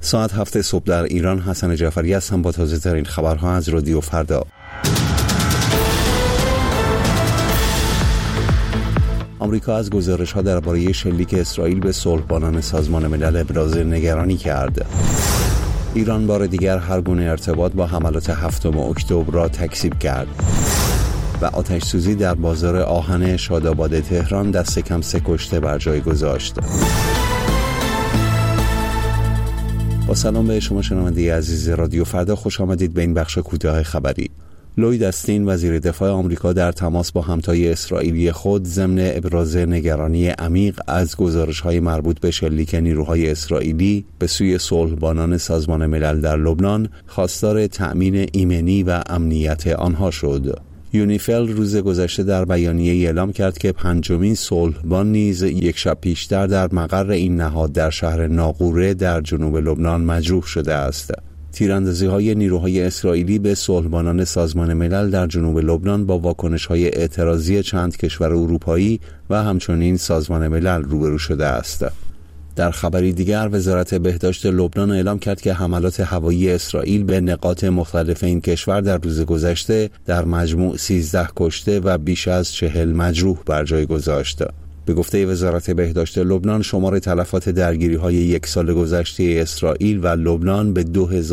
ساعت 7 صبح در ایران. حسن جعفری هستم با تازه ترین خبرها از رادیو فردا. آمریکا از گزارش‌ها درباره شلیک اسرائیل به صلح‌بانان سازمان ملل ابراز نگرانی کرد. ایران بار دیگر هر گونه ارتباط با حملات 7 اکتبر را تکذیب کرد و آتش‌سوزی در بازار آهن شاداباد تهران دست کم 3 کشته بر جای گذاشت. با سلام به شما شنونده عزیز رادیو فردا، خوش آمدید به این بخش کوتاه خبری. لوید استین وزیر دفاع آمریکا در تماس با همتای اسرائیلی خود ضمن ابراز نگرانی عمیق از گزارش‌های مربوط به شلیک نیروهای اسرائیلی به سوی صلح‌بانان سازمان ملل در لبنان خواستار تأمین ایمنی و امنیت آنها شد. یونیفیل روز گذشته در بیانیه‌ای اعلام کرد که 5مین صلح‌بان نیز یک شب پیشتر در مقر این نهاد در شهر ناقوره در جنوب لبنان مجروح شده است. تیراندازی‌های نیروهای اسرائیلی به صلح‌بانان سازمان ملل در جنوب لبنان با واکنش‌های اعتراضی چند کشور اروپایی و همچنین سازمان ملل روبرو شده است. در خبری دیگر، وزارت بهداشت لبنان اعلام کرد که حملات هوایی اسرائیل به نقاط مختلف این کشور در روز گذشته در مجموع 13 کشته و بیش از 40 مجروح بر جای گذاشت. به گفته وزارت بهداشت لبنان، شمار تلفات درگیری‌های یک سال گذشته اسرائیل و لبنان به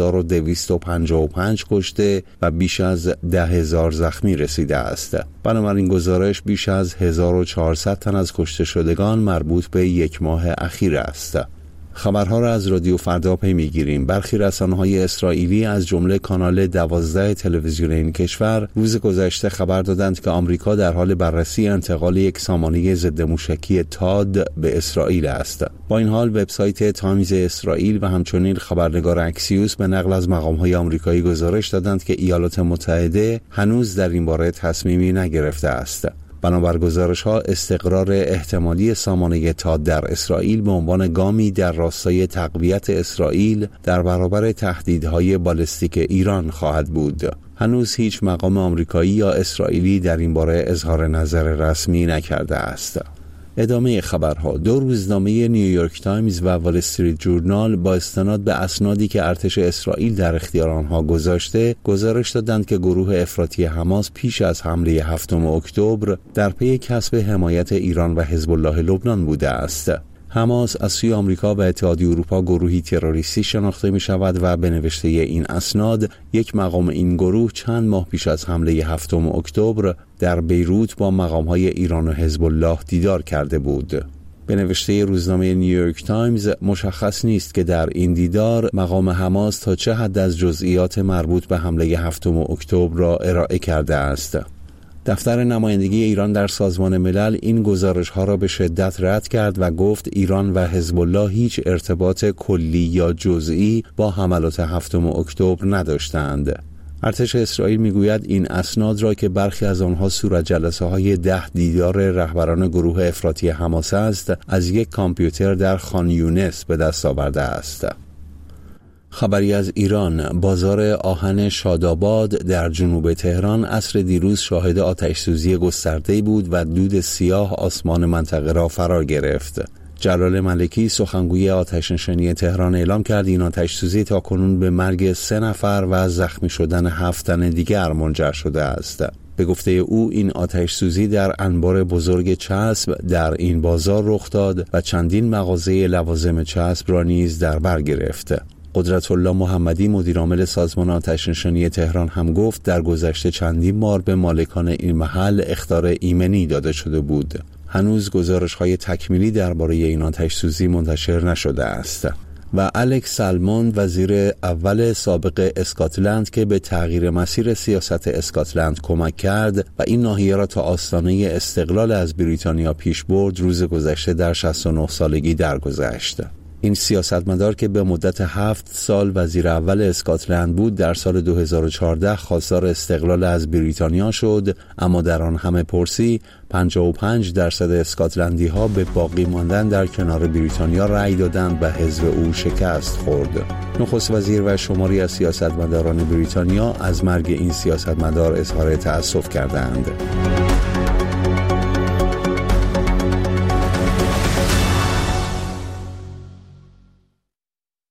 2255 کشته و بیش از 10,000 زخمی رسیده است. بنابراین گزارش بیش از 1400 تن از کشته شدگان مربوط به یک ماه اخیر است. خبرها را از رادیو فردا پی می‌گیریم. برخی رسانه‌های اسرائیلی از جمله کانال 12 تلویزیون این کشور روز گذشته خبر دادند که آمریکا در حال بررسی انتقال یک سامانه ضد موشکی تاد به اسرائیل است. با این حال وبسایت تایمز اسرائیل و همچنین خبرنگار اکسیوس به نقل از مقام‌های آمریکایی گزارش دادند که ایالات متحده هنوز در این باره تصمیمی نگرفته است. بنابر گزارش‌ها، استقرار احتمالی سامانه تاد در اسرائیل به عنوان گامی در راستای تقویت اسرائیل در برابر تهدیدهای بالستیک ایران خواهد بود. هنوز هیچ مقام آمریکایی یا اسرائیلی در این باره اظهار نظر رسمی نکرده است. ادامه خبرها. 2 روزنامه نیویورک تایمز و وال استریت جورنال با استناد به اسنادی که ارتش اسرائیل در اختیار آنها گذاشته گزارش دادند که گروه افراطی حماس پیش از حمله 7 اکتبر در پی کسب حمایت ایران و حزب الله لبنان بوده است. حماس از سوی آمریکا و اتحادیه اروپا گروهی تروریستی شناخته می شود و به نوشته این اسناد یک مقام این گروه چند ماه پیش از حمله 7 اکتبر در بیروت با مقام‌های ایران و حزب الله دیدار کرده بود. به نوشته روزنامه نیویورک تایمز مشخص نیست که در این دیدار مقام حماس تا چه حد از جزئیات مربوط به حمله 7 اکتبر را ارائه کرده است. دفتر نمایندگی ایران در سازمان ملل این گزارش‌ها را به شدت رد کرد و گفت ایران و حزب الله هیچ ارتباط کلی یا جزئی با حملات 7 اکتبر نداشتند. ارتش اسرائیل میگوید این اسناد را که برخی از آنها صورت جلسه‌های 10 دیدار رهبران گروه افراطی حماس است، از یک کامپیوتر در خان یونس به دست آورده است. خبری از ایران. بازار آهن شاداباد در جنوب تهران عصر دیروز شاهد آتش‌سوزی گسترده‌ای بود و دود سیاه آسمان منطقه را فرا گرفت. جلال ملکی سخنگوی آتش‌نشانی تهران اعلام کرد این آتش‌سوزی تاکنون به مرگ 3 نفر و زخمی شدن 7 تن دیگر منجر شده است. به گفته او این آتش‌سوزی در انبار بزرگ چسب در این بازار رخ داد و چندین مغازه لوازم چسب را نیز در بر گرفت. قدرت الله محمدی مدیرعامل سازمان آتش‌نشانی تهران هم گفت در گذشته چندین بار به مالکان این محل اخطار ایمنی داده شده بود. هنوز گزارش‌های تکمیلی درباره این آتش‌سوزی منتشر نشده است. و الکس سالموند وزیر اول سابق اسکاتلند که به تغییر مسیر سیاست اسکاتلند کمک کرد و این ناحیه را تا آستانه استقلال از بریتانیا پیش برد، روز گذشته در 69 سالگی درگذشت. این سیاستمدار که به مدت 7 سال وزیر اول اسکاتلند بود، در سال 2014 خواستار استقلال از بریتانیا شد، اما در آن همه پرسی 55% اسکاتلندی ها به باقی ماندن در کنار بریتانیا رأی دادند و حزب او شکست خورد. نخست وزیر و شماری از سیاستمداران بریتانیا از مرگ این سیاستمدار اظهار تأسف کردند.